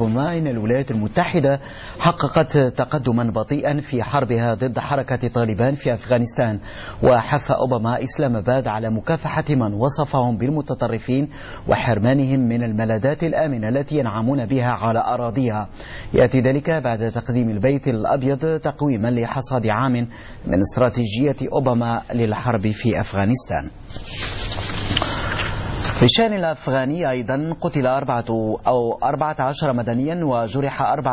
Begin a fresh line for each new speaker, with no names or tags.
أوباما إن الولايات المتحدة حققت تقدما بطيئا في حربها ضد حركة طالبان في أفغانستان، وحث أوباما إسلام آباد على مكافحة من وصفهم بالمتطرفين وحرمانهم من الملاذات الآمنة التي ينعمون بها على أراضيها. يأتي ذلك بعد تقديم البيت الأبيض تقويما لحصاد عام من استراتيجية أوباما للحرب في أفغانستان. في الشأن الأفغاني أيضا قتل 14 مدنيا وجرح 4